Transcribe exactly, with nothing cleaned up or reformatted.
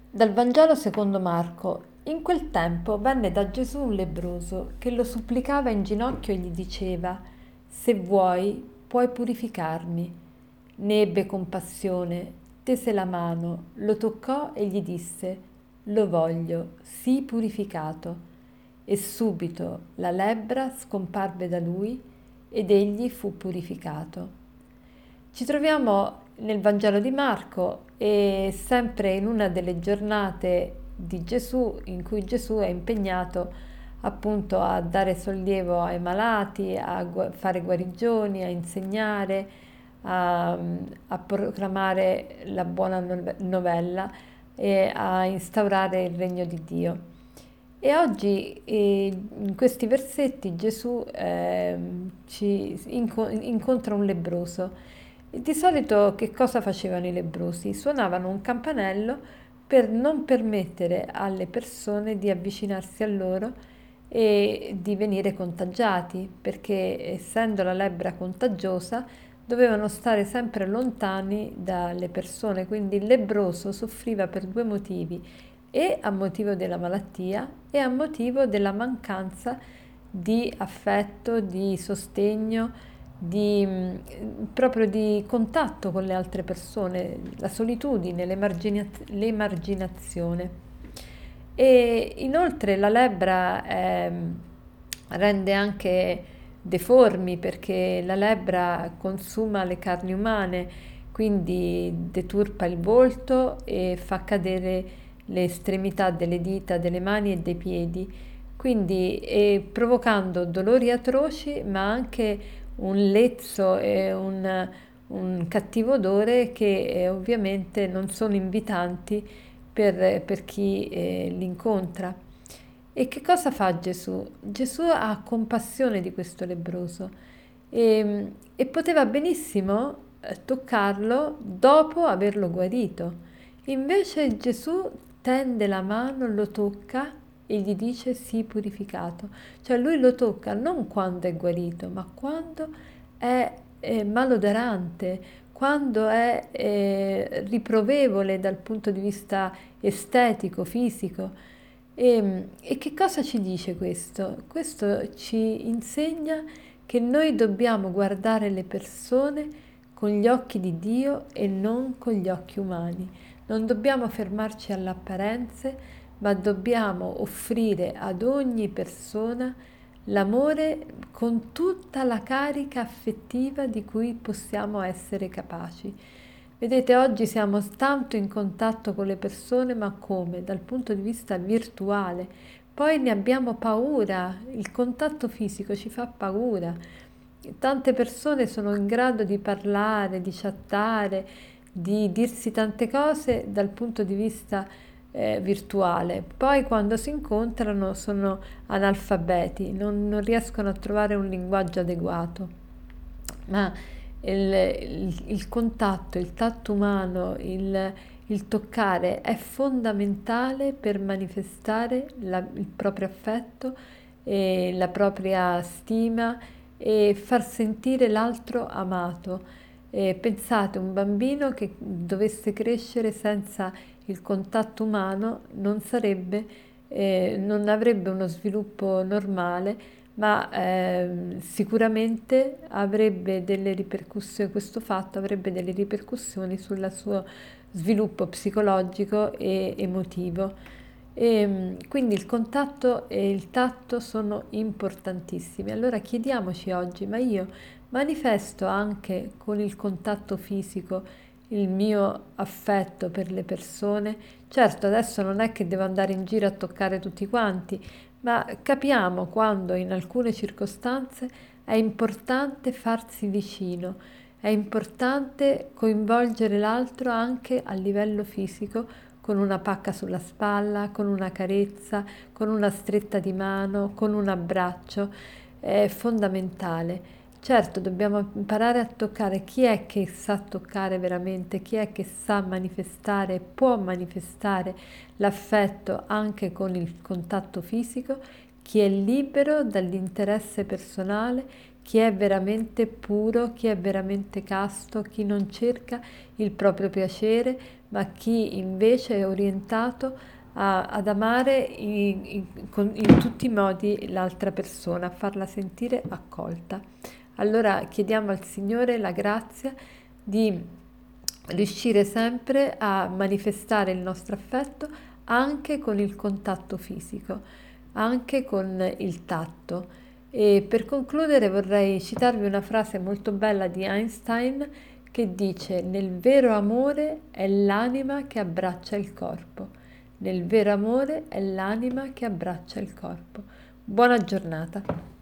Dal Vangelo secondo Marco. In quel tempo venne da Gesù un lebbroso che lo supplicava in ginocchio e gli diceva: Se vuoi, puoi purificarmi. Ne ebbe compassione, tese la mano, lo toccò e gli disse: Lo voglio, sii purificato. E subito la lebbra scomparve da lui ed egli fu purificato. Ci troviamo nel Vangelo di Marco e sempre in una delle giornate di Gesù in cui Gesù è impegnato appunto a dare sollievo ai malati, a gu- fare guarigioni, a insegnare, a, a proclamare la buona no- novella e a instaurare il regno di Dio. E oggi eh, in questi versetti Gesù ehm, ci inco- incontra un lebbroso. E di solito che cosa facevano i lebbrosi? Suonavano un campanello per non permettere alle persone di avvicinarsi a loro e di venire contagiati, perché essendo la lebbra contagiosa dovevano stare sempre lontani dalle persone, quindi il lebbroso soffriva per due motivi, e a motivo della malattia e a motivo della mancanza di affetto, di sostegno, di, mh, proprio di contatto con le altre persone, la solitudine, l'emargina- l'emarginazione. E inoltre la lebbra ehm, rende anche deformi perché la lebbra consuma le carni umane, quindi deturpa il volto e fa cadere le estremità delle dita, delle mani e dei piedi, quindi eh, provocando dolori atroci ma anche un lezzo e un, un cattivo odore che eh, ovviamente non sono invitanti per, per chi eh, li incontra. E che cosa fa Gesù? Gesù ha compassione di questo lebbroso e, e poteva benissimo eh, toccarlo dopo averlo guarito. Invece Gesù tende la mano, lo tocca e gli dice sii purificato. Cioè lui lo tocca non quando è guarito, ma quando è, è malodorante, quando è eh, riprovevole dal punto di vista estetico, fisico. E, e che cosa ci dice questo? Questo ci insegna che noi dobbiamo guardare le persone con gli occhi di Dio e non con gli occhi umani. Non dobbiamo fermarci alle apparenze, ma dobbiamo offrire ad ogni persona l'amore con tutta la carica affettiva di cui possiamo essere capaci. Vedete, oggi siamo tanto in contatto con le persone, ma come? Dal punto di vista virtuale. Poi ne abbiamo paura, il contatto fisico ci fa paura. Tante persone sono in grado di parlare, di chattare, di dirsi tante cose dal punto di vista eh, virtuale. Poi quando si incontrano sono analfabeti, non, non riescono a trovare un linguaggio adeguato. Ma il, il- il contatto, il tatto umano, il, il toccare è fondamentale per manifestare la- il proprio affetto e la propria stima e far sentire l'altro amato. E pensate, un bambino che dovesse crescere senza il contatto umano non sarebbe, eh, non avrebbe uno sviluppo normale, ma ehm, sicuramente avrebbe delle ripercussioni, questo fatto avrebbe delle ripercussioni sul suo sviluppo psicologico e emotivo. E, quindi il contatto e il tatto sono importantissimi. Allora chiediamoci oggi, ma io manifesto anche con il contatto fisico il mio affetto per le persone? Certo, adesso non è che devo andare in giro a toccare tutti quanti, ma capiamo quando in alcune circostanze è importante farsi vicino, è importante coinvolgere l'altro anche a livello fisico, con una pacca sulla spalla, con una carezza, con una stretta di mano, con un abbraccio. È fondamentale. Certo, dobbiamo imparare a toccare chi è che sa toccare veramente, chi è che sa manifestare, può manifestare l'affetto anche con il contatto fisico, chi è libero dall'interesse personale, chi è veramente puro, chi è veramente casto, chi non cerca il proprio piacere, ma chi invece è orientato a- ad amare in, in- con- in tutti i modi l'altra persona, a farla sentire accolta. Allora chiediamo al Signore la grazia di riuscire sempre a manifestare il nostro affetto anche con il contatto fisico, anche con il tatto. E per concludere vorrei citarvi una frase molto bella di Einstein che dice: nel vero amore è l'anima che abbraccia il corpo. Nel vero amore è l'anima che abbraccia il corpo. Buona giornata.